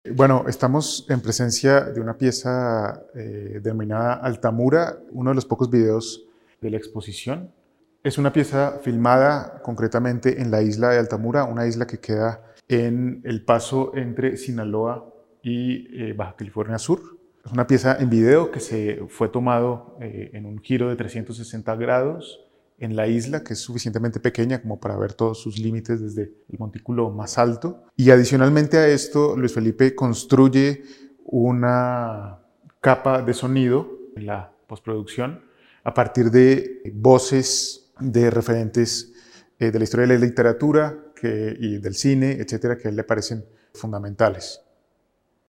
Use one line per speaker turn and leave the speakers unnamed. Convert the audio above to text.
Bueno, estamos en presencia de una pieza denominada Altamura, uno de los pocos videos de la exposición. Es una pieza filmada concretamente en la isla de Altamura, una isla que queda en el paso entre Sinaloa y Baja California Sur. Es una pieza en video que se fue tomado en un giro de 360 grados en la isla, que es suficientemente pequeña como para ver todos sus límites desde el montículo más alto. Y adicionalmente a esto, Luis Felipe construye una capa de sonido en la postproducción a partir de voces de referentes de la historia de la literatura y del cine, etcétera, que a él le parecen fundamentales.